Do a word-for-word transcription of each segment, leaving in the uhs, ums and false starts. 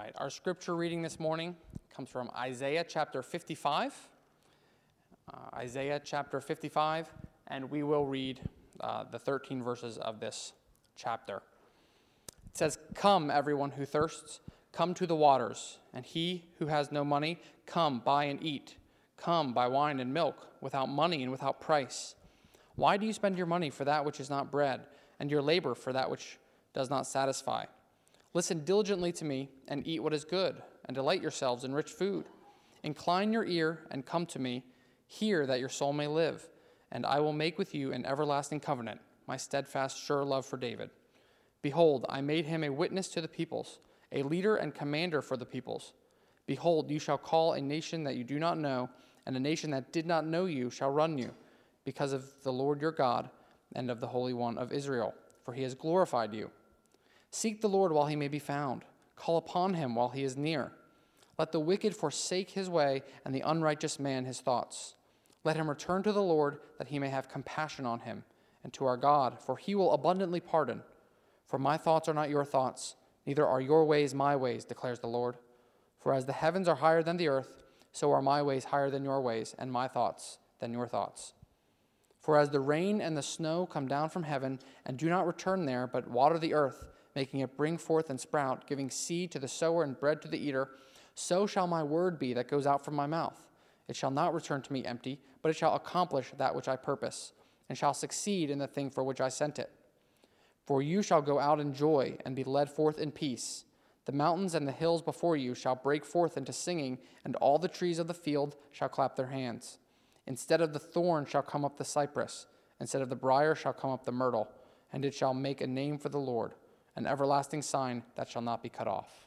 right, our scripture reading this morning comes from Isaiah chapter fifty-five. Uh, Isaiah chapter fifty-five, and we will read uh, the thirteen verses of this chapter. It says, "Come, everyone who thirsts, come to the waters, and he who has no money, come, buy and eat. Come, buy wine and milk, without money and without price. Why do you spend your money for that which is not bread, and your labor for that which does not satisfy? Listen diligently to me, and eat what is good, and delight yourselves in rich food. Incline your ear and come to me. Hear that your soul may live, and I will make with you an everlasting covenant, my steadfast, sure love for David. Behold, I made him a witness to the peoples, a leader and commander for the peoples. Behold, you shall call a nation that you do not know, and a nation that did not know you shall run you, because of the Lord your God and of the Holy One of Israel, for he has glorified you. Seek the Lord while he may be found. Call upon him while he is near. Let the wicked forsake his way, and the unrighteous man his thoughts. Let him return to the Lord, that he may have compassion on him, and to our God, for he will abundantly pardon. For my thoughts are not your thoughts, neither are your ways my ways, declares the Lord. For as the heavens are higher than the earth, so are my ways higher than your ways, and my thoughts than your thoughts. For as the rain and the snow come down from heaven, and do not return there, but water the earth, making it bring forth and sprout, giving seed to the sower and bread to the eater, so shall my word be that goes out from my mouth. It shall not return to me empty, but it shall accomplish that which I purpose, and shall succeed in the thing for which I sent it. For you shall go out in joy, and be led forth in peace. The mountains and the hills before you shall break forth into singing, and all the trees of the field shall clap their hands. Instead of the thorn shall come up the cypress, instead of the brier shall come up the myrtle, and it shall make a name for the Lord, an everlasting sign that shall not be cut off."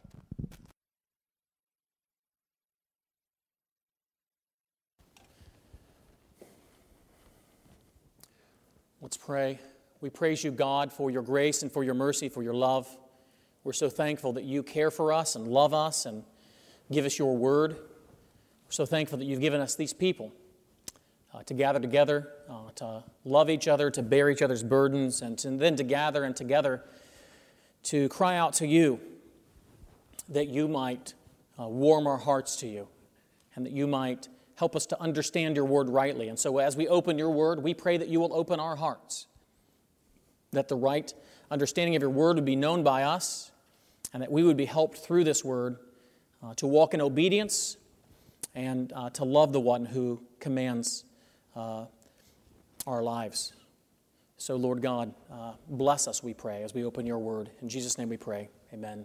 Let's pray. We praise you, God, for your grace and for your mercy, for your love. We're so thankful that you care for us and love us and give us your word. We're so thankful that you've given us these people uh, to gather together, uh, to love each other, to bear each other's burdens, and, to, and then to gather and together to cry out to you that you might uh, warm our hearts to you and that you might help us to understand your word rightly. And so as we open your word, we pray that you will open our hearts, that the right understanding of your word would be known by us, and that we would be helped through this word uh, to walk in obedience and uh, to love the one who commands uh, our lives. So, Lord God, uh, bless us, we pray, as we open your word. In Jesus' name we pray. Amen.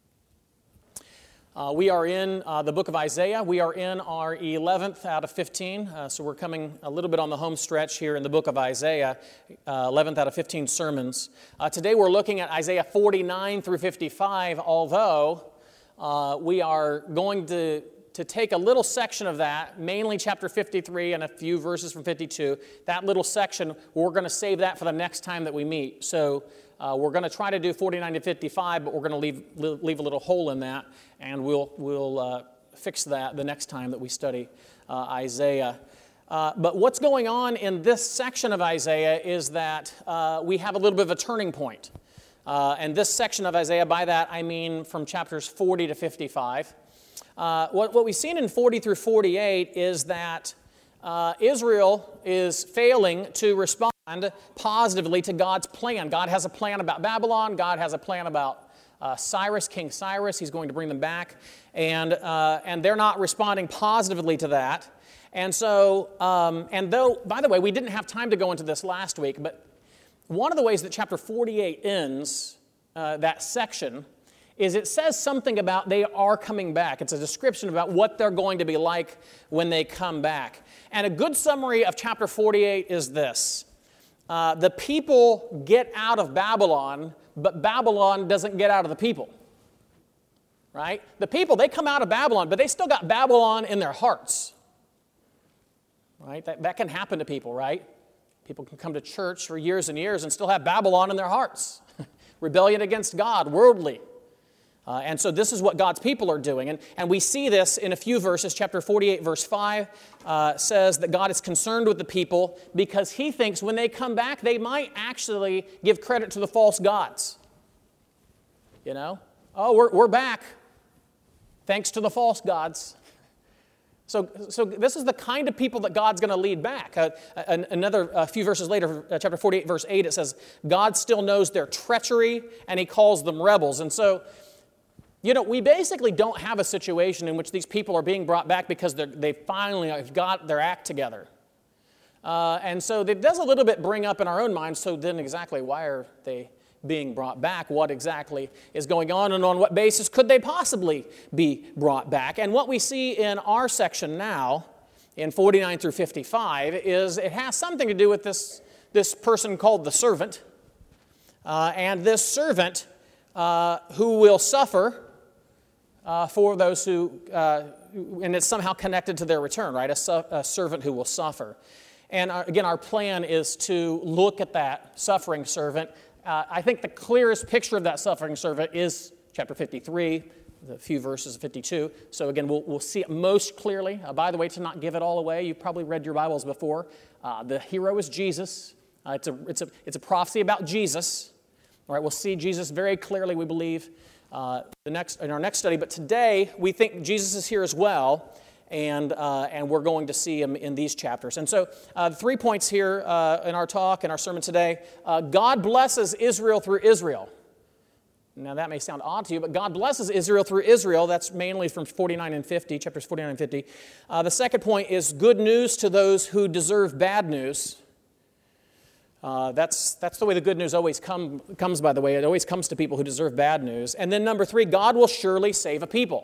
Uh, we are in uh, the book of Isaiah. We are in our eleventh out of fifteen, uh, so we're coming a little bit on the home stretch here in the book of Isaiah, uh, eleventh out of fifteen sermons. Uh, today we're looking at Isaiah forty-nine through fifty-five, although uh, we are going to, to take a little section of that, mainly chapter fifty-three and a few verses from fifty-two. That little section, we're going to save that for the next time that we meet. So Uh, we're going to try to do forty-nine to fifty-five, but we're going to leave leave a little hole in that, and we'll we'll uh, fix that the next time that we study uh, Isaiah. Uh, but what's going on in this section of Isaiah is that uh, we have a little bit of a turning point. Uh, and this section of Isaiah, by that I mean from chapters forty to fifty-five. Uh, what, what we've seen in forty through forty-eight is that uh, Israel is failing to respond positively to God's plan. God has a plan about Babylon. God has a plan about uh, Cyrus, King Cyrus. He's going to bring them back. And, uh, and they're not responding positively to that. And so, um, and though, by the way, we didn't have time to go into this last week, but one of the ways that chapter forty-eight ends, uh, that section, is it says something about they are coming back. It's a description about what they're going to be like when they come back. And a good summary of chapter forty-eight is this. Uh, the people get out of Babylon, but Babylon doesn't get out of the people. Right? The people, they come out of Babylon, but they still got Babylon in their hearts. Right? That, that can happen to people, right? People can come to church for years and years and still have Babylon in their hearts. Rebellion against God, worldly. Uh, and so this is what God's people are doing. And, and we see this in a few verses. Chapter forty-eight, verse five uh, says that God is concerned with the people because he thinks when they come back, they might actually give credit to the false gods. You know? Oh, we're, we're back. thanks to the false gods. So, so this is the kind of people that God's going to lead back. Uh, an, another a few verses later, uh, chapter forty-eight, verse eight, it says, God still knows their treachery, and he calls them rebels. And so, you know, we basically don't have a situation in which these people are being brought back because they finally have got their act together. Uh, and so it does a little bit bring up in our own minds, so then exactly why are they being brought back? What exactly is going on, and on what basis could they possibly be brought back? And what we see in our section now, in forty-nine through fifty-five, is it has something to do with this, this person called the servant. Uh, and this servant uh, who will suffer uh, for those who, uh, and it's somehow connected to their return, right? A, su- a servant who will suffer. And our, again, our plan is to look at that suffering servant. Uh, I think the clearest picture of that suffering servant is chapter fifty-three, the few verses of fifty-two. So again, we'll, we'll see it most clearly. Uh, by the way, to not give it all away, you've probably read your Bibles before. Uh, the hero is Jesus. Uh, it's, a, it's, a, it's a prophecy about Jesus. All right, we'll see Jesus very clearly, we believe, uh, the next, in our next study. But today, we think Jesus is here as well. And, uh, and we're going to see him in these chapters. And so uh, the three points here uh, in our talk, in our sermon today. Uh, God blesses Israel through Israel. Now that may sound odd to you, but God blesses Israel through Israel. That's mainly from forty-nine and fifty, chapters forty-nine and fifty. Uh, the second point is good news to those who deserve bad news. Uh, that's, that's the way the good news always come, comes, by the way. It always comes to people who deserve bad news. And then number three, God will surely save a people.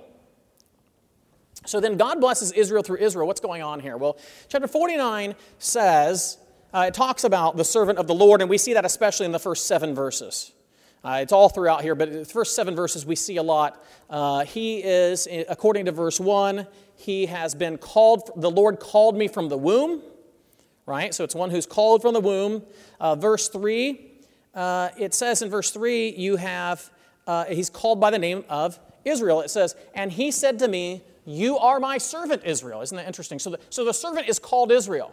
So then God blesses Israel through Israel. What's going on here? Well, chapter forty-nine says, uh, it talks about the servant of the Lord, and we see that especially in the first seven verses. Uh, it's all throughout here, but the first seven verses we see a lot. Uh, he is, according to verse one, he has been called, the Lord called me from the womb, right? So it's one who's called from the womb. Uh, verse three, uh, it says in verse three, you have, uh, he's called by the name of Israel. It says, and he said to me, you are my servant, Israel. Isn't that interesting? So the, so the servant is called Israel.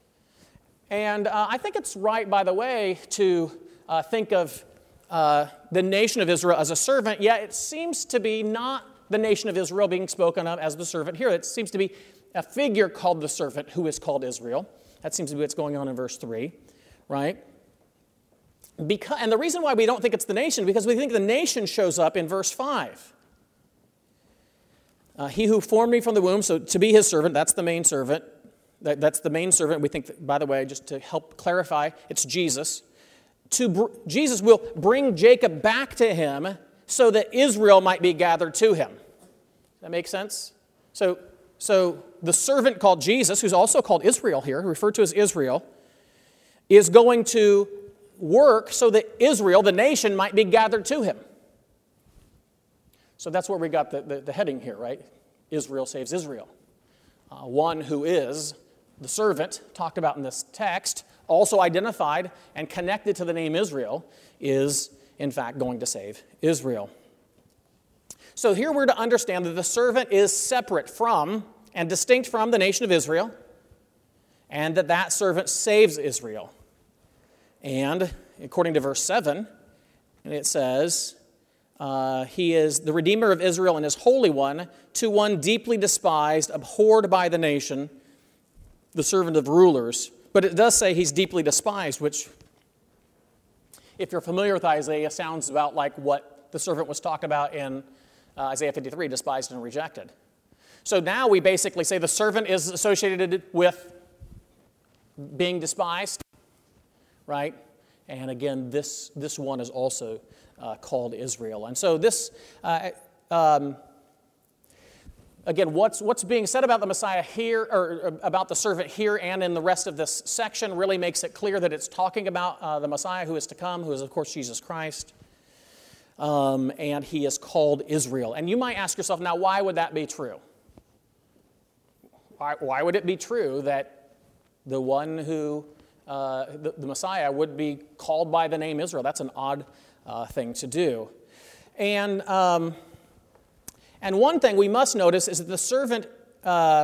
And uh, I think it's right, by the way, to uh, think of uh, the nation of Israel as a servant, yet it seems to be not the nation of Israel being spoken of as the servant here. It seems to be a figure called the servant who is called Israel. That seems to be what's going on in verse three, right? Because, and the reason why we don't think it's the nation, because we think the nation shows up in verse five. Uh, he who formed me from the womb, so to be his servant, that's the main servant. That, that's the main servant. We think, that, by the way, just to help clarify, it's Jesus. To br- Jesus will bring Jacob back to him so that Israel might be gathered to him. Does that make sense? So, so the servant called Jesus, who's also called Israel here, referred to as Israel, is going to work so that Israel, the nation, might be gathered to him. So that's where we got the, the, the heading here, right? Israel saves Israel. Uh, one who is the servant, talked about in this text, also identified and connected to the name Israel, is in fact going to save Israel. So here we're to understand that the servant is separate from and distinct from the nation of Israel, and that that servant saves Israel. And according to verse seven, it says, Uh, he is the Redeemer of Israel and his Holy One, to one deeply despised, abhorred by the nation, the servant of rulers. But it does say he's deeply despised, which, if you're familiar with Isaiah, sounds about like what the servant was talked about in uh, Isaiah fifty-three, despised and rejected. So now we basically say the servant is associated with being despised, right? And again, this, this one is also Uh, called Israel. And so this, uh, um, again, what's, what's being said about the Messiah here, or, or about the servant here and in the rest of this section really makes it clear that it's talking about uh, the Messiah who is to come, who is, of course, Jesus Christ. Um, and he is called Israel. And you might ask yourself, now, why would that be true? Why, why would it be true that the one who, uh, the, the Messiah would be called by the name Israel? That's an odd Uh, thing to do. And, um, and one thing we must notice is that the servant, uh,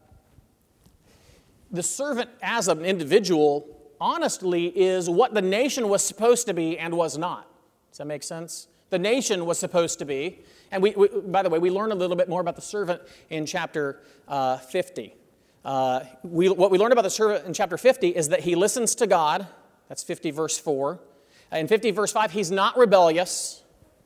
the servant as an individual, honestly, is what the nation was supposed to be and was not. Does that make sense? The nation was supposed to be, And we, we, by the way, we learn a little bit more about the servant in chapter uh, fifty. Uh, we, what we learn about the servant in chapter fifty is that he listens to God. That's fifty verse four. In fifty verse five, he's not rebellious.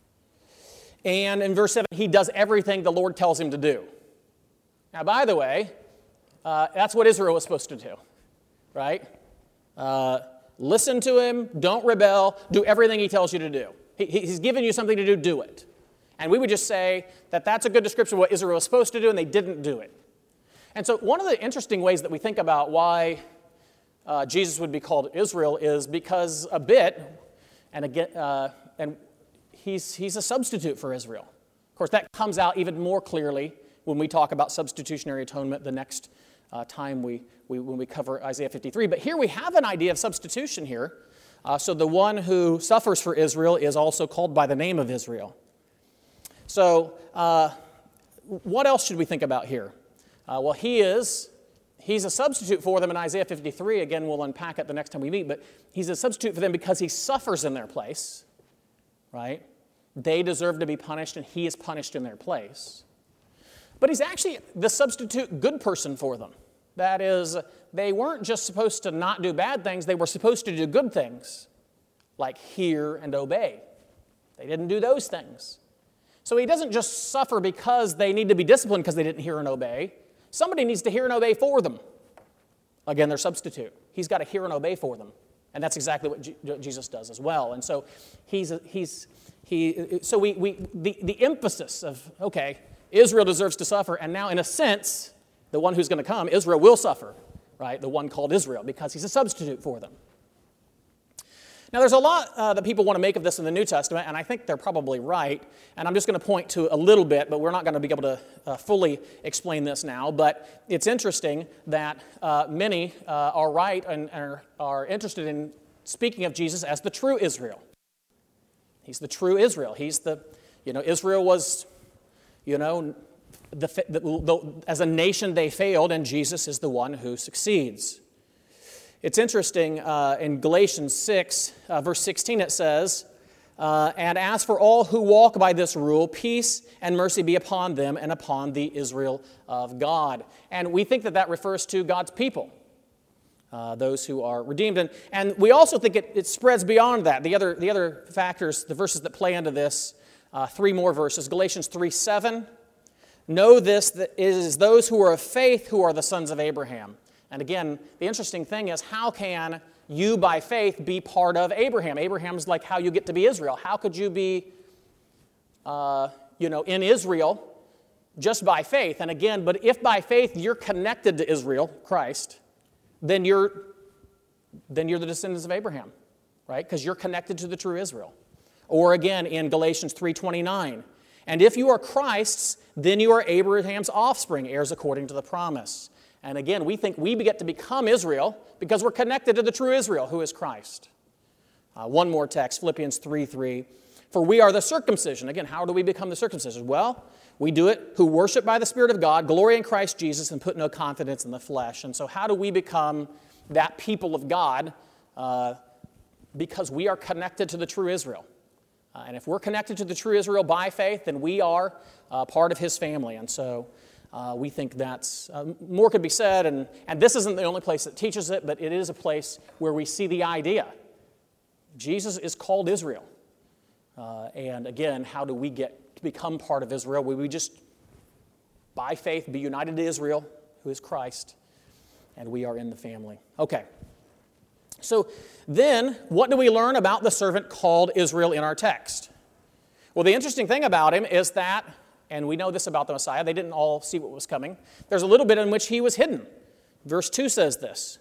And in verse seven, he does everything the Lord tells him to do. Now, by the way, uh, that's what Israel was supposed to do, right? Uh, listen to him, don't rebel, do everything he tells you to do. He, he's given you something to do, do it. And we would just say that that's a good description of what Israel was supposed to do, and they didn't do it. And so one of the interesting ways that we think about why uh, Jesus would be called Israel is because a bit, and again, uh, and he's, he's a substitute for Israel. Of course, that comes out even more clearly when we talk about substitutionary atonement the next uh, time we, we, when we cover Isaiah fifty-three. But here we have an idea of substitution here. Uh, so the one who suffers for Israel is also called by the name of Israel. So uh, what else should we think about here? Uh, well, he is, he's a substitute for them in Isaiah fifty-three. Again, we'll unpack it the next time we meet. But he's a substitute for them because he suffers in their place, right? They deserve to be punished, and he is punished in their place. But he's actually the substitute good person for them. That is, they weren't just supposed to not do bad things, they were supposed to do good things, like hear and obey. They didn't do those things. So he doesn't just suffer because they need to be disciplined because they didn't hear and obey. Somebody needs to hear and obey for them. Again, their substitute. He's got to hear and obey for them. And that's exactly what G- Jesus does as well. And so he's, he's, he, so we, we, the, the emphasis of, okay, Israel deserves to suffer, and now in a sense, the one who's going to come, Israel will suffer, right? The one called Israel, because he's a substitute for them. Now, there's a lot uh, that people want to make of this in the New Testament, and I think they're probably right. And I'm just going to point to a little bit, but we're not going to be able to uh, fully explain this now. But it's interesting that uh, many uh, are right and are, are interested in speaking of Jesus as the true Israel. He's the true Israel. He's the, you know, Israel was, you know, the, the, the, as a nation they failed, and Jesus is the one who succeeds. It's interesting, uh, in Galatians six, uh, verse sixteen, it says, uh, and as for all who walk by this rule, peace and mercy be upon them and upon the Israel of God. And we think that that refers to God's people, uh, those who are redeemed. And, and we also think it, it spreads beyond that. The other, the other factors, the verses that play into this, uh, three more verses. Galatians three seven, know this, that it is those who are of faith who are the sons of Abraham. And again, the interesting thing is, how can you by faith be part of Abraham? Abraham's like how you get to be Israel. How could you be, uh, you know, in Israel just by faith? And again, but if by faith you're connected to Israel, Christ, then you're, then you're the descendants of Abraham, right? Because you're connected to the true Israel. Or again, in Galatians three twenty-nine, and if you are Christ's, then you are Abraham's offspring, heirs according to the promise. And again, we think we get to become Israel because we're connected to the true Israel, who is Christ. Uh, one more text, Philippians three three. For we are the circumcision. Again, how do we become the circumcision? Well, we do it who worship by the Spirit of God, glory in Christ Jesus, and put no confidence in the flesh. And so how do we become that people of God? Uh, because we are connected to the true Israel. Uh, and if we're connected to the true Israel by faith, then we are uh, part of his family. And so Uh, we think that's, uh, more could be said, and, and this isn't the only place that teaches it, but it is a place where we see the idea. Jesus is called Israel. Uh, and again, how do we get to become part of Israel? Will we just, by faith, be united to Israel, who is Christ, and we are in the family? Okay. So then, what do we learn about the servant called Israel in our text? Well, the interesting thing about him is that, and we know this about the Messiah, they didn't all see what was coming. There's a little bit in which he was hidden. Verse two says this.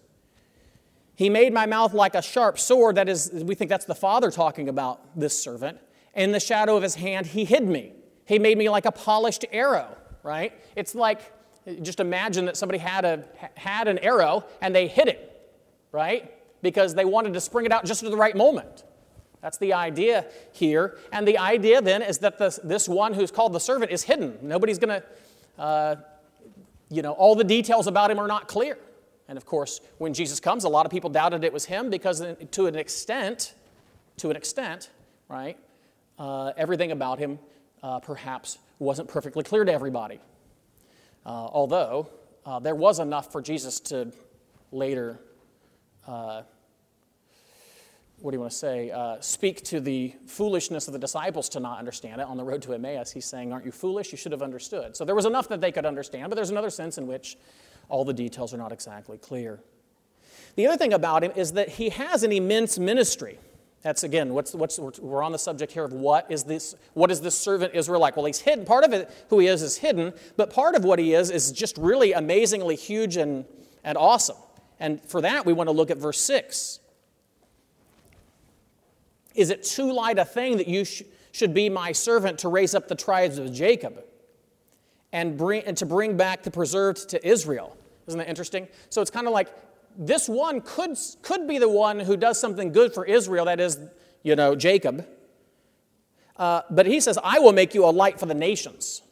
He made my mouth like a sharp sword. That is, we think that's the Father talking about this servant. In the shadow of his hand, he hid me. He made me like a polished arrow, right? It's like, just imagine that somebody had a had an arrow and they hid it, right? Because they wanted to spring it out just at the right moment. That's the idea here. And the idea then is that this, this one who's called the servant is hidden. Nobody's going to, uh, you know, all the details about him are not clear. And of course, when Jesus comes, a lot of people doubted it was him because to an extent, to an extent, right, uh, everything about him uh, perhaps wasn't perfectly clear to everybody. Uh, although uh, there was enough for Jesus to later, uh, what do you want to say, uh, speak to the foolishness of the disciples to not understand it. On the road to Emmaus, he's saying, aren't you foolish? You should have understood. So there was enough that they could understand, but there's another sense in which all the details are not exactly clear. The other thing about him is that he has an immense ministry. That's, again, what's, what's, we're on the subject here of what is this, what is this servant Israel like? Well, he's hidden. Part of it, who he is, is hidden, but part of what he is is just really amazingly huge and, and awesome. And for that, we want to look at verse six. Is it too light a thing that you sh- should be my servant to raise up the tribes of Jacob and, bring, and to bring back the preserved to Israel? Isn't that interesting? So it's kind of like, this one could, could be the one who does something good for Israel, that is, you know, Jacob. Uh, but he says, I will make you a light for the nations.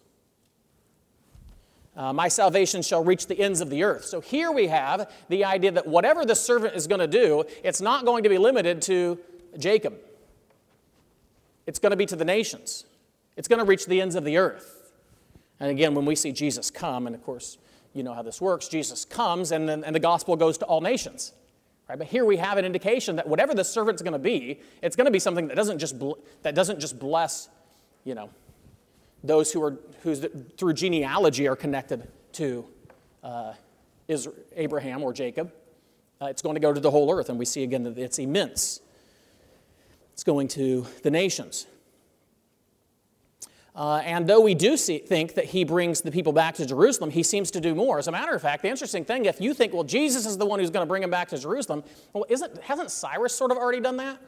Uh, my salvation shall reach the ends of the earth. So here we have the idea that whatever the servant is going to do, it's not going to be limited to Jacob. It's going to be to the nations. It's going to reach the ends of the earth. And again, when we see Jesus come, and of course, you know how this works. Jesus comes, and, then, and the gospel goes to all nations. Right? But here we have an indication that whatever the servant's going to be, it's going to be something that doesn't just bl- that doesn't just bless, you know, those who are who's through genealogy are connected to uh, Israel, Abraham or Jacob. Uh, it's going to go to the whole earth, and we see again that it's immense. It's going to the nations. Uh, and though we do see, think that he brings the people back to Jerusalem, he seems to do more. As a matter of fact, the interesting thing, if you think, well, Jesus is the one who's going to bring them back to Jerusalem, well, isn't, hasn't Cyrus sort of already done that?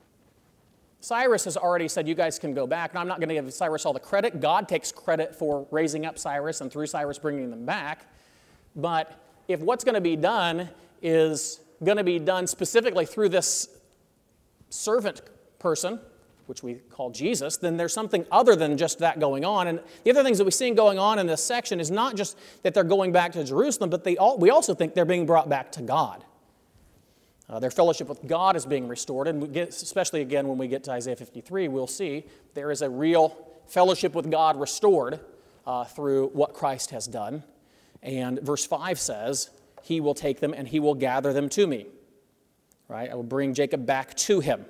Cyrus has already said, you guys can go back. And I'm not going to give Cyrus all the credit. God takes credit for raising up Cyrus and through Cyrus bringing them back. But if what's going to be done is going to be done specifically through this servant person, which we call Jesus, then there's something other than just that going on. And the other things that we see going on in this section is not just that they're going back to Jerusalem, but they all, we also think they're being brought back to God. Uh, their fellowship with God is being restored, and we get, especially again when we get to Isaiah fifty-three, we'll see there is a real fellowship with God restored uh, through what Christ has done. And verse five says, he will take them and he will gather them to me. Right? I will bring Jacob back to him.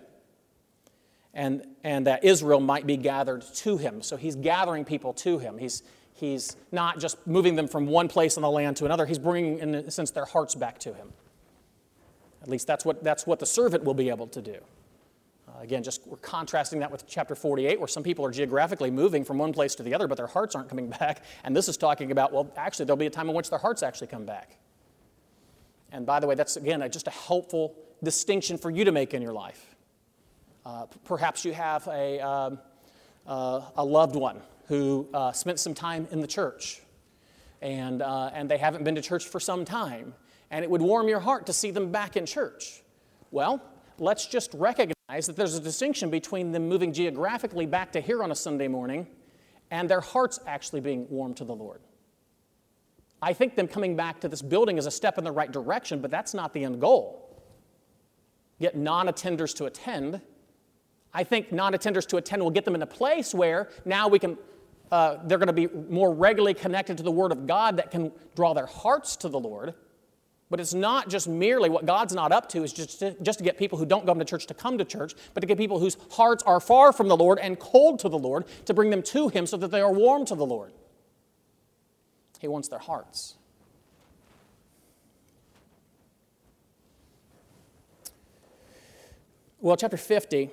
And, and that Israel might be gathered to him. So he's gathering people to him. He's, he's not just moving them from one place on the land to another. He's bringing, in a sense, their hearts back to him. At least that's what, that's what the servant will be able to do. Uh, again, just we're contrasting that with chapter forty-eight, where some people are geographically moving from one place to the other, but their hearts aren't coming back. And this is talking about, well, actually, there'll be a time in which their hearts actually come back. And by the way, that's, again, just a helpful distinction for you to make in your life. Uh, perhaps you have a, um, uh, a loved one who uh, spent some time in the church, and, uh, and they haven't been to church for some time, and it would warm your heart to see them back in church. Well, let's just recognize that there's a distinction between them moving geographically back to here on a Sunday morning and their hearts actually being warm to the Lord. I think them coming back to this building is a step in the right direction, but that's not the end goal. Get non-attenders to attend. I think non-attenders to attend will get them in a place where now we can, uh, they're going to be more regularly connected to the Word of God that can draw their hearts to the Lord. But it's not just merely, what God's not up to is just to, just to get people who don't come to church to come to church, but to get people whose hearts are far from the Lord and cold to the Lord, to bring them to Him so that they are warm to the Lord. He wants their hearts. Well, chapter fifty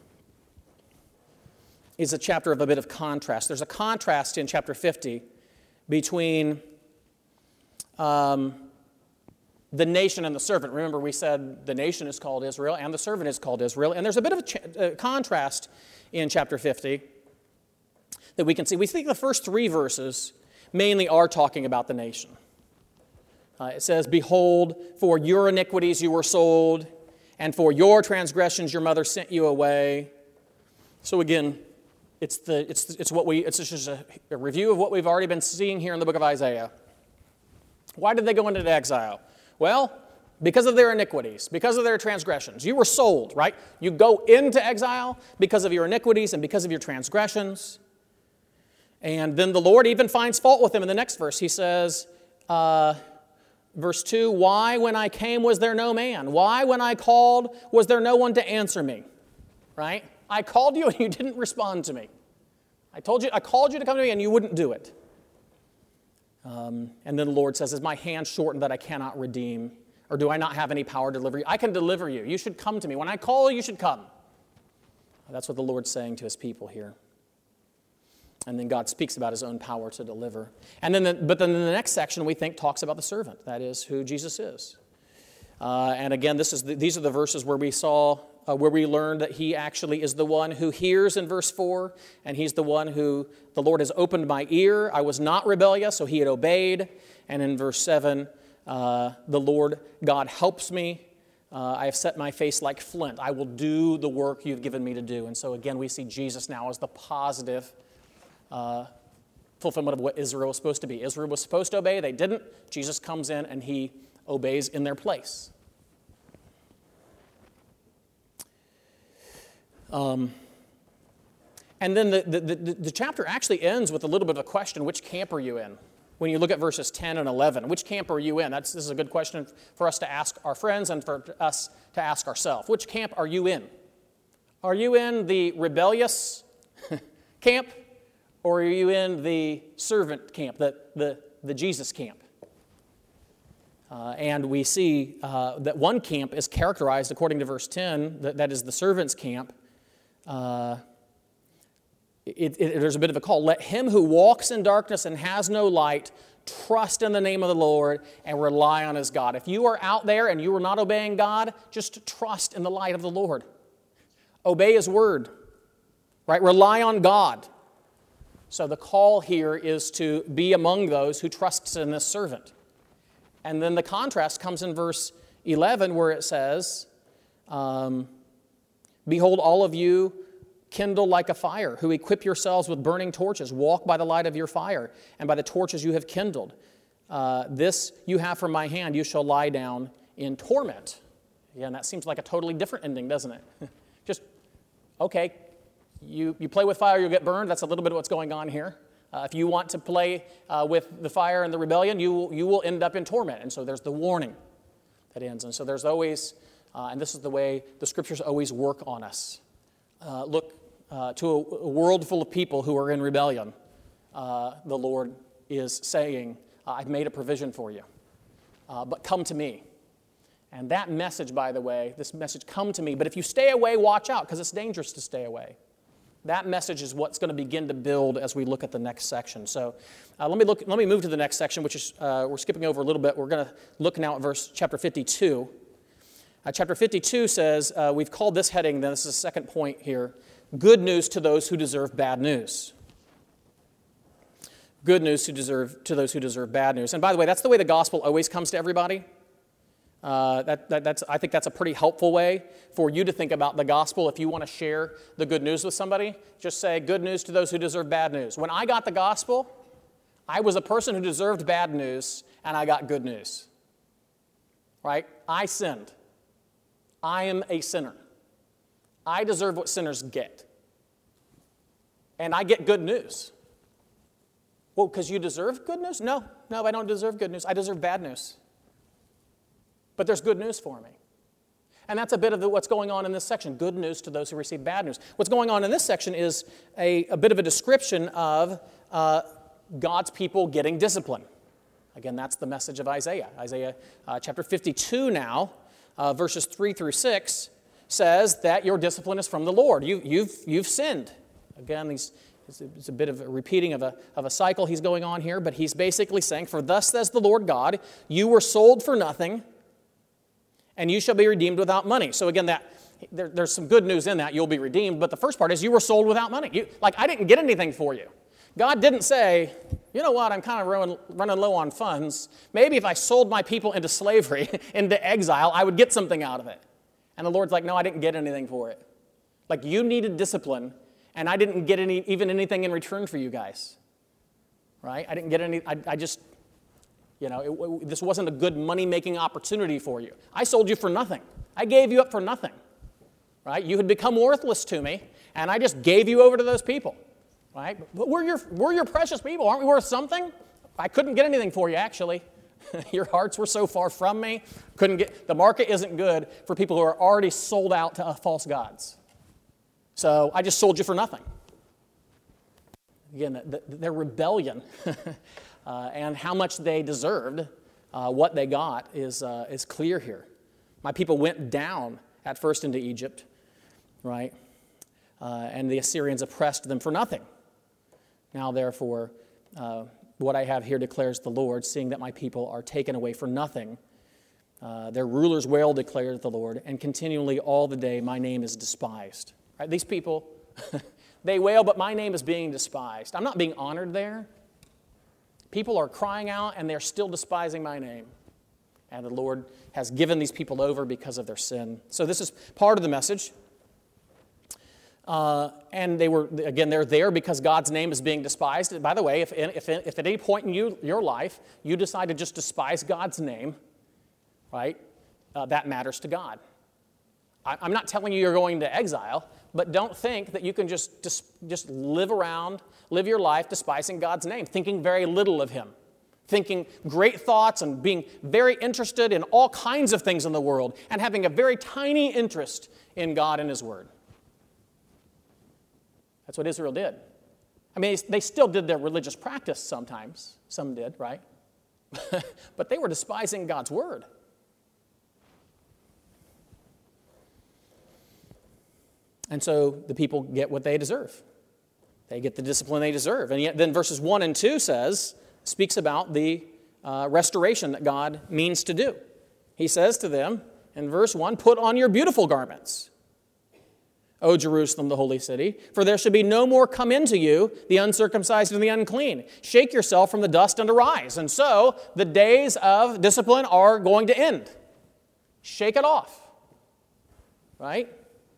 is a chapter of a bit of contrast. There's a contrast in chapter fifty between um, the nation and the servant. Remember, we said the nation is called Israel and the servant is called Israel. And there's a bit of a, ch- a contrast in chapter fifty that we can see. We think the first three verses mainly are talking about the nation. Uh, it says, behold, for your iniquities you were sold, and for your transgressions your mother sent you away. So again, It's the it's it's what we it's just a, a review of what we've already been seeing here in the book of Isaiah. Why did they go into exile? Well, because of their iniquities, because of their transgressions. You were sold, right? You go into exile because of your iniquities and because of your transgressions. And then the Lord even finds fault with him in the next verse. He says, uh, verse two, why when I came was there no man? Why when I called was there no one to answer me? Right? I called you and you didn't respond to me. I told you, I called you to come to me and you wouldn't do it. Um, and then the Lord says, is my hand shortened that I cannot redeem? Or do I not have any power to deliver you? I can deliver you. You should come to me. When I call, you should come. That's what the Lord's saying to his people here. And then God speaks about his own power to deliver. And then, the, but then in the next section, we think talks about the servant. That is who Jesus is. Uh, and again, this is the, these are the verses where we saw, uh, where we learned that he actually is the one who hears in verse four, and he's the one who, the Lord has opened my ear. I was not rebellious, so he had obeyed. And in verse seven, uh, the Lord God helps me. Uh, I have set my face like flint. I will do the work you've given me to do. And so again, we see Jesus now as the positive uh, fulfillment of what Israel was supposed to be. Israel was supposed to obey. They didn't. Jesus comes in and he obeys in their place. Um, and then the, the, the, the chapter actually ends with a little bit of a question. Which camp are you in? When you look at verses ten and eleven, which camp are you in? That's, this is a good question for us to ask our friends and for us to ask ourselves. Which camp are you in? Are you in the rebellious camp, or are you in the servant camp, the, the, the Jesus camp? Uh, and we see uh, that one camp is characterized, according to verse ten, that, that is the servant's camp. Uh, It, it, there's a bit of a call. Let him who walks in darkness and has no light trust in the name of the Lord and rely on his God. If you are out there and you are not obeying God, just trust in the light of the Lord. Obey his word, right? Rely on God. So the call here is to be among those who trusts in this servant. And then the contrast comes in verse eleven where it says, um, behold, all of you kindle like a fire, who equip yourselves with burning torches. Walk by the light of your fire, and by the torches you have kindled. Uh, this you have from my hand, you shall lie down in torment. Yeah, and that seems like a totally different ending, doesn't it? Just, okay, you, you play with fire, you'll get burned. That's a little bit of what's going on here. Uh, if you want to play uh, with the fire and the rebellion, you will, you will end up in torment. And so there's the warning that ends. And so there's always, uh, and this is the way the Scriptures always work on us. Uh, look uh, to a, a world full of people who are in rebellion. Uh, the Lord is saying, I've made a provision for you, uh, but come to me. And that message, by the way, this message, come to me. But if you stay away, watch out, because it's dangerous to stay away. That message is what's going to begin to build as we look at the next section. So uh, let me look. Let me move to the next section, which is uh, we're skipping over a little bit. We're going to look now at verse chapter fifty-two. Uh, chapter fifty-two says uh, we've called this heading. Then this is the second point here: good news to those who deserve bad news. Good news to deserve to those who deserve bad news. And by the way, that's the way the gospel always comes to everybody. Uh, that, that, that's, I think that's a pretty helpful way for you to think about the gospel. If you want to share the good news with somebody, just say, good news to those who deserve bad news. When I got the gospel, I was a person who deserved bad news, and I got good news. Right? I sinned. I am a sinner. I deserve what sinners get. And I get good news. Well, because you deserve good news? No, no, I don't deserve good news. I deserve bad news. But there's good news for me. And that's a bit of the, what's going on in this section. Good news to those who receive bad news. What's going on in this section is a, a bit of a description of uh, God's people getting discipline. Again, that's the message of Isaiah. Isaiah uh, chapter fifty-two now, uh, verses three through six, says that your discipline is from the Lord. You, you've, you've sinned. Again, these, it's, a, it's a bit of a repeating of a, of a cycle he's going on here, but he's basically saying, for thus says the Lord God, you were sold for nothing, and you shall be redeemed without money. So again, that there, there's some good news in that. You'll be redeemed. But the first part is you were sold without money. You, like, I didn't get anything for you. God didn't say, you know what, I'm kind of running, running low on funds. Maybe if I sold my people into slavery, into exile, I would get something out of it. And the Lord's like, no, I didn't get anything for it. Like, you needed discipline, and I didn't get any, even anything in return for you guys. Right? I didn't get any, I, I just... You know, it, it, this wasn't a good money-making opportunity for you. I sold you for nothing. I gave you up for nothing, right? You had become worthless to me, and I just gave you over to those people. right? But we're your, we're your precious people. Aren't we worth something? I couldn't get anything for you, actually. Your hearts were so far from me. Couldn't get, the market isn't good for people who are already sold out to uh, false gods. So I just sold you for nothing. Again, the, the, their rebellion uh, and how much they deserved, uh, what they got, is, uh, is clear here. My people went down at first into Egypt, right? Uh, and the Assyrians oppressed them for nothing. Now, therefore, uh, what I have here declares the Lord, seeing that my people are taken away for nothing. Uh, their rulers wail, declares the Lord, and continually all the day my name is despised. Right? These people, they wail, but my name is being despised. I'm not being honored there. People are crying out, and they're still despising my name. And the Lord has given these people over because of their sin. So this is part of the message. Uh, and they were, again, they're there because God's name is being despised. By the way, if, if, if at any point in you, your life you decide to just despise God's name, right, uh, that matters to God. I, I'm not telling you you're going to exile, but don't think that you can just, just, just live around, live your life despising God's name, thinking very little of Him, thinking great thoughts and being very interested in all kinds of things in the world and having a very tiny interest in God and His Word. That's what Israel did. I mean, they still did their religious practice sometimes. Some did, right? But they were despising God's word. And so the people get what they deserve. They get the discipline they deserve. And yet then verses one and two says, speaks about the uh, restoration that God means to do. He says to them in verse one, put on your beautiful garments, O Jerusalem, the holy city, for there should be no more come into you the uncircumcised and the unclean. Shake yourself from the dust and arise. And so the days of discipline are going to end. Shake it off. Right?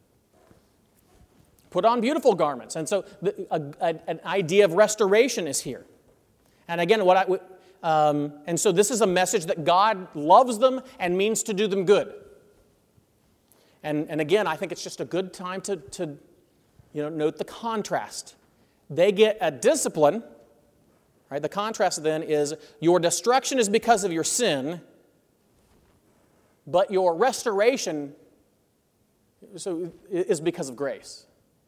Put on beautiful garments. And so the, a, a, an idea of restoration is here. And again, what I, um, and so this is a message that God loves them and means to do them good. And, and again, I think it's just a good time to, to you know, note the contrast. They get a discipline, right? The contrast then is your destruction is because of your sin, but your restoration so, is because of grace.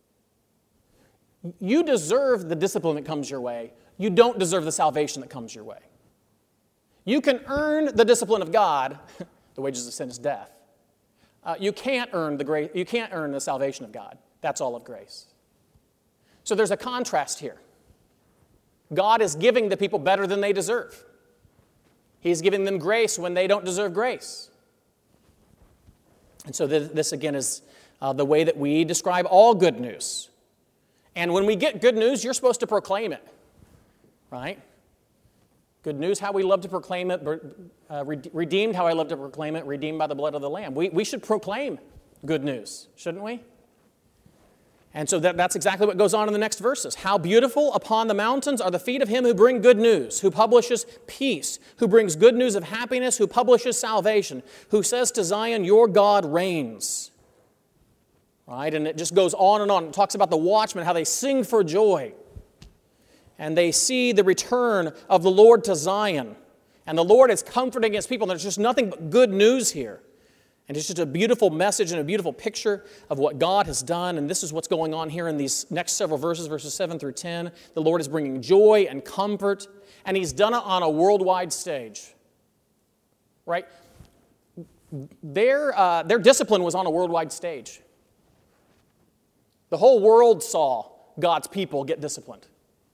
You deserve the discipline that comes your way. You don't deserve the salvation that comes your way. You can earn the discipline of God. The wages of sin is death. Uh, you can't earn the grace. You can't earn the salvation of God. That's all of grace. So there's a contrast here. God is giving the people better than they deserve. He's giving them grace when they don't deserve grace. And so th- this again is uh, the way that we describe all good news. And when we get good news, you're supposed to proclaim it, right? Good news, how we love to proclaim it. Uh, redeemed, how I love to proclaim it. Redeemed by the blood of the Lamb. We, we should proclaim good news, shouldn't we? And so that, that's exactly what goes on in the next verses. How beautiful upon the mountains are the feet of him who bring good news, who publishes peace, who brings good news of happiness, who publishes salvation, who says to Zion, your God reigns. Right? And it just goes on and on. It talks about the watchmen, how they sing for joy. And they see the return of the Lord to Zion. And the Lord is comforting his people. And there's just nothing but good news here. And it's just a beautiful message and a beautiful picture of what God has done. And this is what's going on here in these next several verses, verses seven through ten. The Lord is bringing joy and comfort. And he's done it on a worldwide stage. Right? Their, uh, their discipline was on a worldwide stage. The whole world saw God's people get disciplined.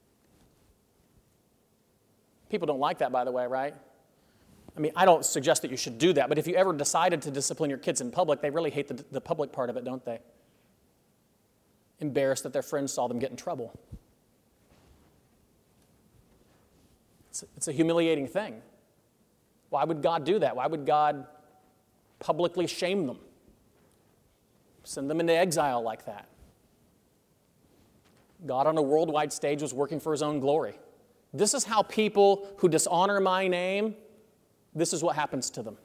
People don't like that, by the way, right? I mean, I don't suggest that you should do that, but if you ever decided to discipline your kids in public, they really hate the, the public part of it, don't they? Embarrassed that their friends saw them get in trouble. It's, it's a humiliating thing. Why would God do that? Why would God publicly shame them? Send them into exile like that? God on a worldwide stage was working for his own glory. This is how people who dishonor my name, this is what happens to them.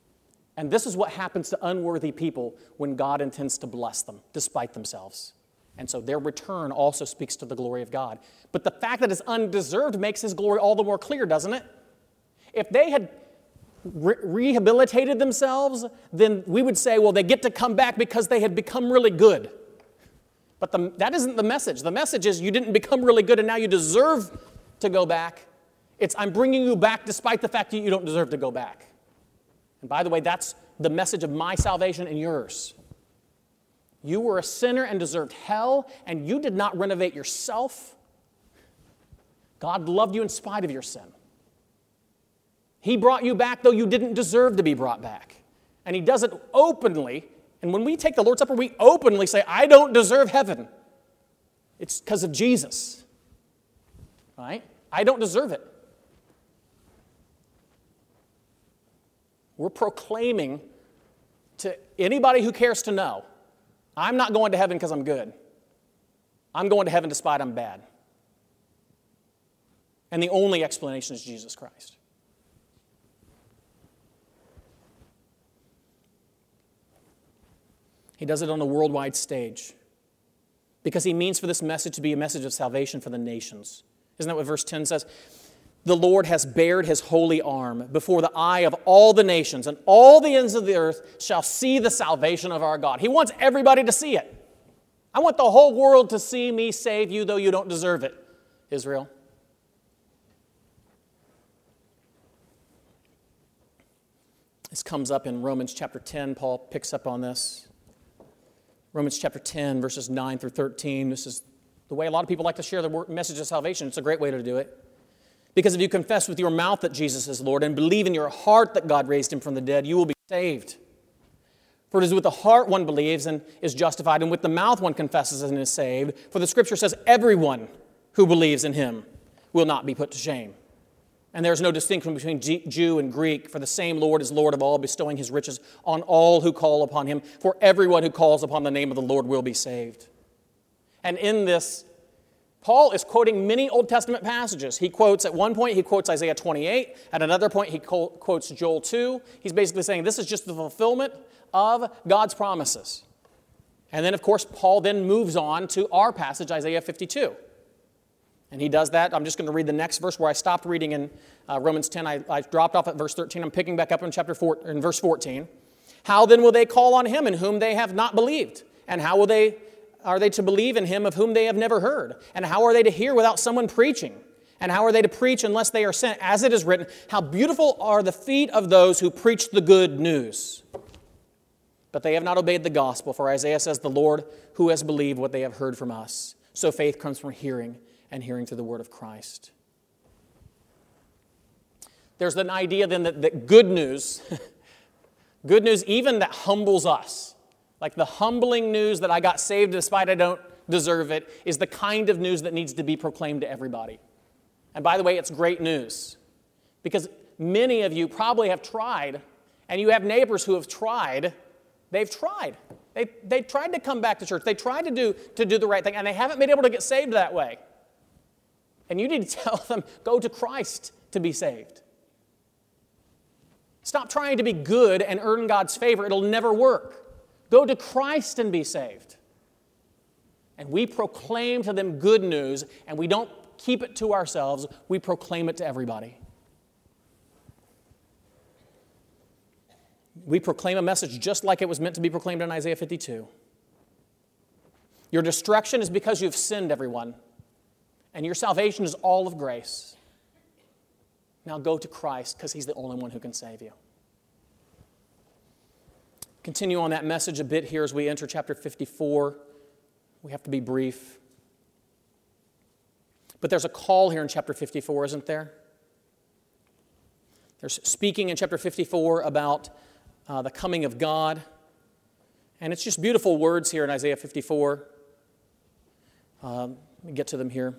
And this is what happens to unworthy people when God intends to bless them, despite themselves. And so their return also speaks to the glory of God. But the fact that it's undeserved makes his glory all the more clear, doesn't it? If they had re- rehabilitated themselves, then we would say, well, they get to come back because they had become really good. But the, that isn't the message. The message is you didn't become really good and now you deserve to go back. It's I'm bringing you back despite the fact that you don't deserve to go back. And by the way, that's the message of my salvation and yours. You were a sinner and deserved hell, and you did not renovate yourself. God loved you in spite of your sin. He brought you back though you didn't deserve to be brought back. And he does it openly. And when we take the Lord's Supper, we openly say, I don't deserve heaven. It's because of Jesus. Right? I don't deserve it. We're proclaiming to anybody who cares to know, I'm not going to heaven because I'm good. I'm going to heaven despite I'm bad. And the only explanation is Jesus Christ. He does it on a worldwide stage because he means for this message to be a message of salvation for the nations. Isn't that what verse ten says? The Lord has bared his holy arm before the eye of all the nations, and all the ends of the earth shall see the salvation of our God. He wants everybody to see it. I want the whole world to see me save you, though you don't deserve it, Israel. This comes up in Romans chapter ten. Paul picks up on this. Romans chapter ten, verses nine through thirteen. This is the way a lot of people like to share the message of salvation. It's a great way to do it. Because if you confess with your mouth that Jesus is Lord and believe in your heart that God raised him from the dead, you will be saved. For it is with the heart one believes and is justified, and with the mouth one confesses and is saved. For the Scripture says, everyone who believes in him will not be put to shame. And there is no distinction between Jew and Greek, for the same Lord is Lord of all, bestowing his riches on all who call upon him. For everyone who calls upon the name of the Lord will be saved. And in this, Paul is quoting many Old Testament passages. He quotes, at one point, he quotes Isaiah twenty-eight. At another point, he quotes Joel two. He's basically saying this is just the fulfillment of God's promises. And then, of course, Paul then moves on to our passage, Isaiah fifty-two. And he does that. I'm just going to read the next verse where I stopped reading in uh, Romans ten. I, I dropped off at verse thirteen. I'm picking back up in chapter four, in verse fourteen. How then will they call on him in whom they have not believed? And how will they are they to believe in him of whom they have never heard? And how are they to hear without someone preaching? And how are they to preach unless they are sent? As it is written, how beautiful are the feet of those who preach the good news. But they have not obeyed the gospel. For Isaiah says, the Lord who has believed what they have heard from us. So faith comes from hearing, and hearing through the word of Christ. There's an idea then that, that good news, good news even that humbles us, like the humbling news that I got saved despite I don't deserve it, is the kind of news that needs to be proclaimed to everybody. And by the way, it's great news. Because many of you probably have tried, and you have neighbors who have tried. They've tried. They, they tried to come back to church. They tried to do, to do the right thing, and they haven't been able to get saved that way. And you need to tell them, go to Christ to be saved. Stop trying to be good and earn God's favor. It'll never work. Go to Christ and be saved. And we proclaim to them good news, and we don't keep it to ourselves. We proclaim it to everybody. We proclaim a message just like it was meant to be proclaimed in Isaiah fifty-two. Your destruction is because you've sinned, everyone. And your salvation is all of grace. Now go to Christ because he's the only one who can save you. Continue on that message a bit here as we enter chapter fifty-four. We have to be brief. But there's a call here in chapter fifty-four, isn't there? There's speaking in chapter fifty-four about uh, the coming of God. And it's just beautiful words here in Isaiah fifty-four. Um, let me get to them here.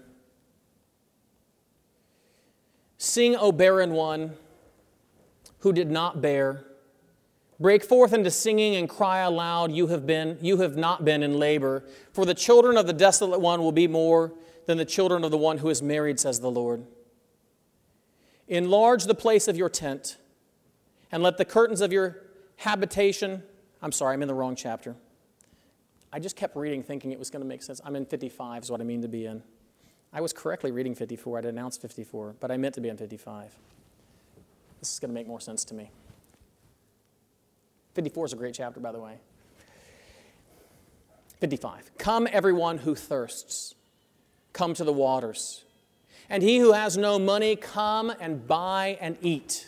Sing, O barren one, who did not bear. Break forth into singing and cry aloud, you have been, you have not been in labor. For the children of the desolate one will be more than the children of the one who is married, says the Lord. Enlarge the place of your tent, and let the curtains of your habitation, I'm sorry, I'm in the wrong chapter. I just kept reading thinking it was going to make sense. I'm in fifty-five is what I mean to be in. I was correctly reading fifty-four. I'd announced fifty-four, but I meant to be in fifty-five. This is going to make more sense to me. fifty-four is a great chapter, by the way. fifty-five. Come, everyone who thirsts, come to the waters. And he who has no money, come and buy and eat.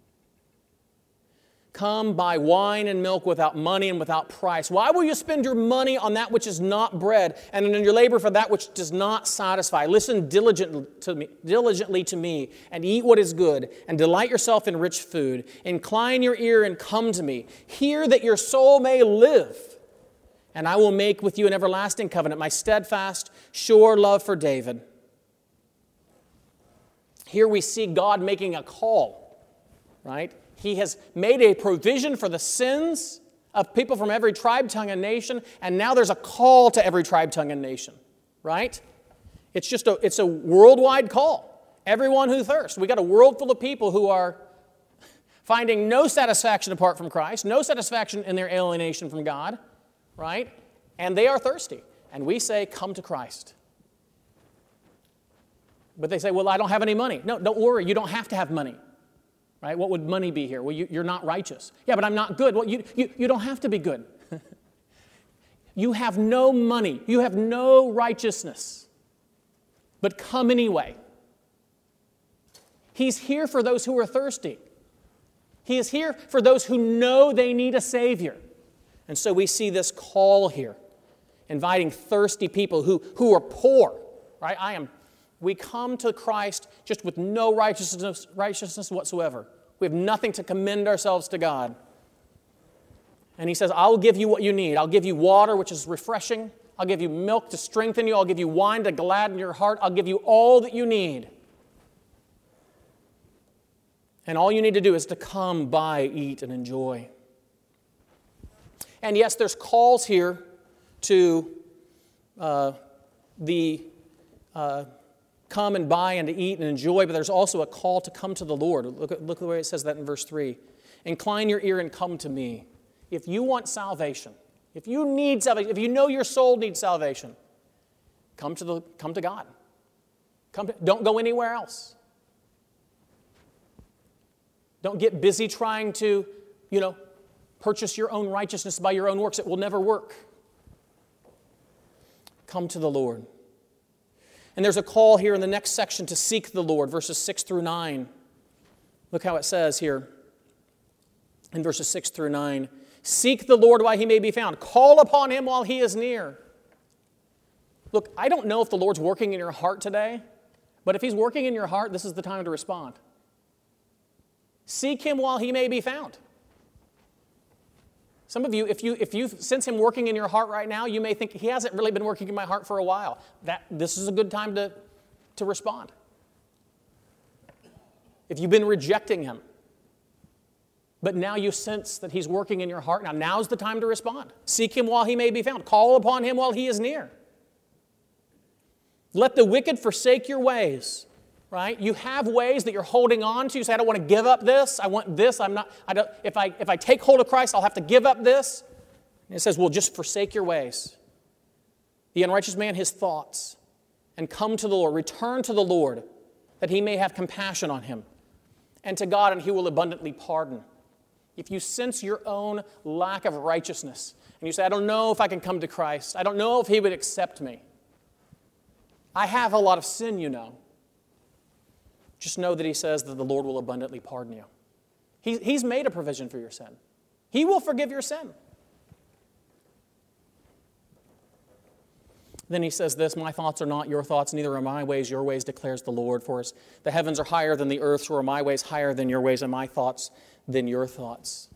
Come buy wine and milk without money and without price. Why will you spend your money on that which is not bread, and in your labor for that which does not satisfy? Listen diligently to me, diligently to me, and eat what is good, and delight yourself in rich food. Incline your ear and come to me. Hear that your soul may live, and I will make with you an everlasting covenant, my steadfast, sure love for David. Here we see God making a call, right? He has made a provision for the sins of people from every tribe, tongue, and nation, and now there's a call to every tribe, tongue, and nation, right? It's just a, it's a worldwide call. Everyone who thirsts. We got a world full of people who are finding no satisfaction apart from Christ, no satisfaction in their alienation from God, right? And they are thirsty. And we say, come to Christ. But they say, well, I don't have any money. No, don't worry. You don't have to have money. Right? What would money be here? Well, you, you're not righteous. Yeah, but I'm not good. Well, you, you, you don't have to be good. You have no money. You have no righteousness. But come anyway. He's here for those who are thirsty. He is here for those who know they need a Savior. And so we see this call here, inviting thirsty people who, who are poor. Right? I am We come to Christ just with no righteousness, righteousness whatsoever. We have nothing to commend ourselves to God. And he says, I'll give you what you need. I'll give you water, which is refreshing. I'll give you milk to strengthen you. I'll give you wine to gladden your heart. I'll give you all that you need. And all you need to do is to come, buy, eat, and enjoy. And yes, there's calls here to uh, the... Uh, come and buy and to eat and enjoy, but there's also a call to come to the Lord. Look at, look at the way it says that in verse three. Incline your ear and come to me. If you want salvation, if you need salvation, if you know your soul needs salvation, come to, the, come to God. Come to, don't go anywhere else. Don't get busy trying to, you know, purchase your own righteousness by your own works. It will never work. Come to the Lord. And there's a call here in the next section to seek the Lord, verses six through nine. Look how it says here in verses six through nine. Seek the Lord while he may be found. Call upon him while he is near. Look, I don't know if the Lord's working in your heart today, but if he's working in your heart, this is the time to respond. Seek him while he may be found. Some of you, if you if you sense him working in your heart right now, you may think he hasn't really been working in my heart for a while. That this is a good time to, to respond. If you've been rejecting him, but now you sense that he's working in your heart, now now's the time to respond. Seek him while he may be found. Call upon him while he is near. Let the wicked forsake your ways. Right? You have ways that you're holding on to. You say, I don't want to give up this. I want this. I'm not, I don't, if I if I take hold of Christ, I'll have to give up this. And it says, well, just forsake your ways. The unrighteous man, his thoughts, and come to the Lord. Return to the Lord, that he may have compassion on him. And to God, and he will abundantly pardon. If you sense your own lack of righteousness, and you say, I don't know if I can come to Christ. I don't know if he would accept me. I have a lot of sin, you know. Just know that he says that the Lord will abundantly pardon you. He, he's made a provision for your sin. He will forgive your sin. Then he says this, my thoughts are not your thoughts, neither are my ways your ways, declares the Lord. For as the heavens are higher than the earth, so are my ways higher than your ways, and my thoughts than your thoughts.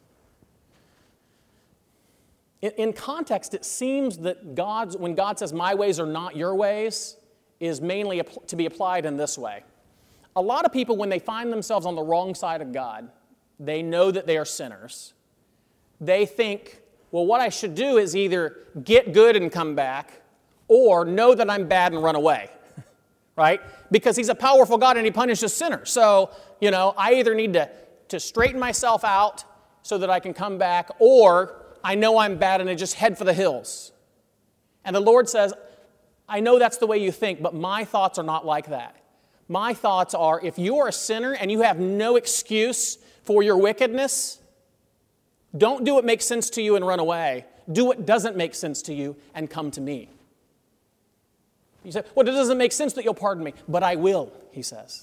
In, in context, it seems that God's, when God says my ways are not your ways, is mainly to be applied in this way. A lot of people, when they find themselves on the wrong side of God, they know that they are sinners. They think, well, what I should do is either get good and come back, or know that I'm bad and run away, right? Because he's a powerful God and he punishes sinners. So, you know, I either need to, to straighten myself out so that I can come back, or I know I'm bad and I just head for the hills. And the Lord says, I know that's the way you think, but my thoughts are not like that. My thoughts are, if you are a sinner and you have no excuse for your wickedness, don't do what makes sense to you and run away. Do what doesn't make sense to you and come to me. You say, well, it doesn't make sense that you'll pardon me, but I will, he says.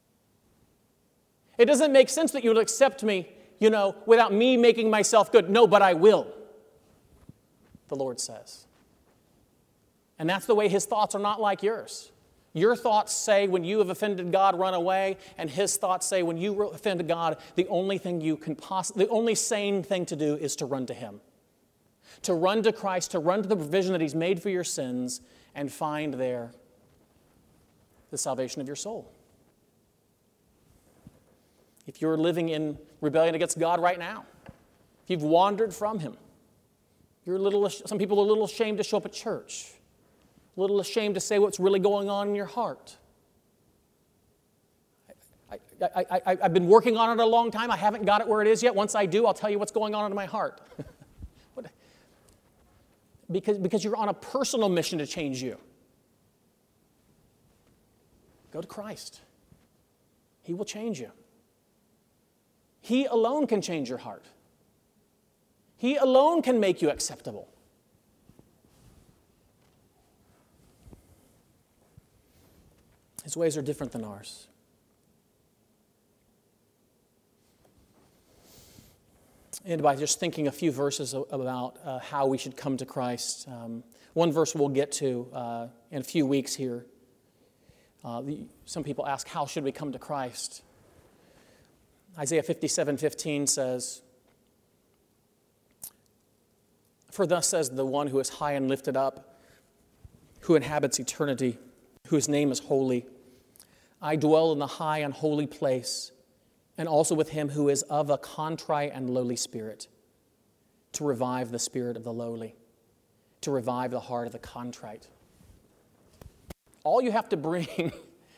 It doesn't make sense that you'll accept me, you know, without me making myself good. No, but I will, the Lord says. And that's the way his thoughts are not like yours. Your thoughts say when you have offended God, run away, and his thoughts say when you offend God, the only thing you can possibly, the only sane thing to do is to run to him. To run to Christ, to run to the provision that he's made for your sins, and find there the salvation of your soul. If you're living in rebellion against God right now, if you've wandered from him, you're a little, some people are a little ashamed to show up at church, a little ashamed to say what's really going on in your heart. I, I, I, I've been working on it a long time. I haven't got it where it is yet. Once I do, I'll tell you what's going on in my heart. what? Because, because you're on a personal mission to change you. Go to Christ. He will change you. He alone can change your heart. He alone can make you acceptable. His ways are different than ours. And by just thinking a few verses about uh, how we should come to Christ. Um, one verse we'll get to uh, in a few weeks here. Uh, the, some people ask, how should we come to Christ? Isaiah fifty-seven fifteen says, for thus says the one who is high and lifted up, who inhabits eternity, whose name is holy. I dwell in the high and holy place, and also with him who is of a contrite and lowly spirit, to revive the spirit of the lowly, to revive the heart of the contrite. All you have to bring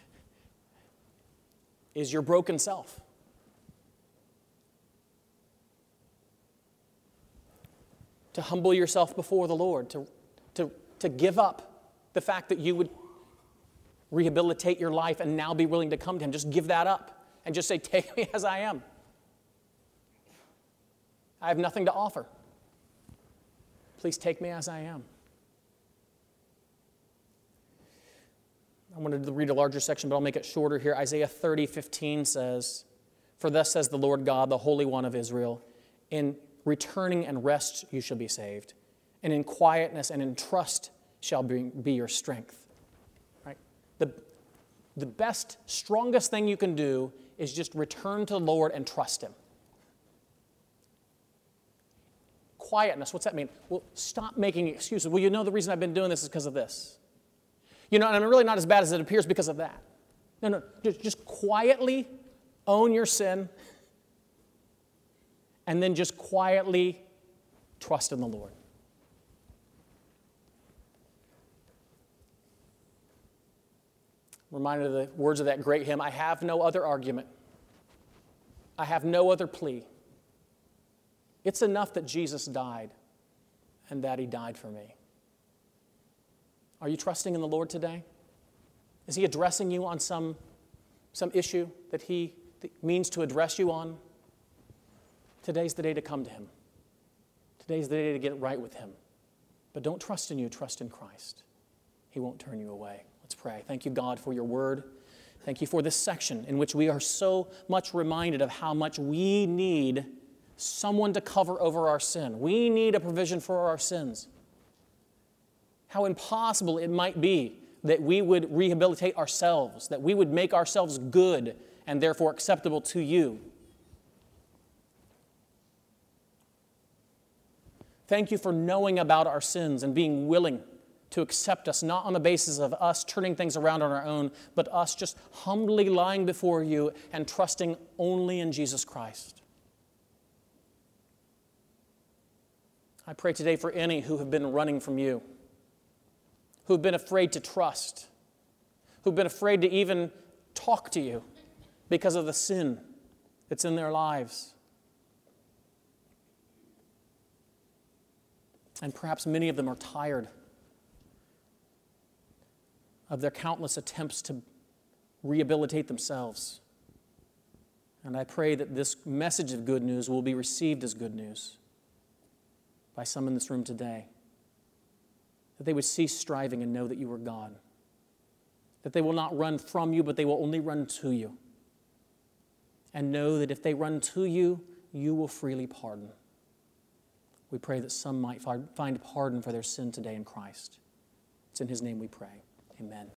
is your broken self. To humble yourself before the Lord, to, to, to give up the fact that you would rehabilitate your life and now be willing to come to him. Just give that up and just say, take me as I am. I have nothing to offer. Please take me as I am. I wanted to read a larger section, but I'll make it shorter here. Isaiah thirty fifteen says, for thus says the Lord God, the Holy One of Israel, in returning and rest you shall be saved, and in quietness and in trust shall be, be your strength. Right? The, the best, strongest thing you can do is just return to the Lord and trust him. Quietness, what's that mean? Well, stop making excuses. Well, you know the reason I've been doing this is because of this. You know, and I'm really not as bad as it appears because of that. No, no, just, just quietly own your sin, and then just quietly trust in the Lord. Reminded of the words of that great hymn, I have no other argument. I have no other plea. It's enough that Jesus died and that he died for me. Are you trusting in the Lord today? Is he addressing you on some, some issue that he means to address you on? Today's the day to come to him. Today's the day to get right with him. But don't trust in you, trust in Christ. He won't turn you away. Let's pray. Thank you, God, for your word. Thank you for this section in which we are so much reminded of how much we need someone to cover over our sin. We need a provision for our sins. How impossible it might be that we would rehabilitate ourselves, that we would make ourselves good and therefore acceptable to you. Thank you for knowing about our sins and being willing to accept us, not on the basis of us turning things around on our own, but us just humbly lying before you and trusting only in Jesus Christ. I pray today for any who have been running from you, who have been afraid to trust, who have been afraid to even talk to you because of the sin that's in their lives. And perhaps many of them are tired of their countless attempts to rehabilitate themselves. And I pray that this message of good news will be received as good news by some in this room today. That they would cease striving and know that you are God. That they will not run from you, but they will only run to you. And know that if they run to you, you will freely pardon. We pray that some might find pardon for their sin today in Christ. It's in His name we pray. Amen.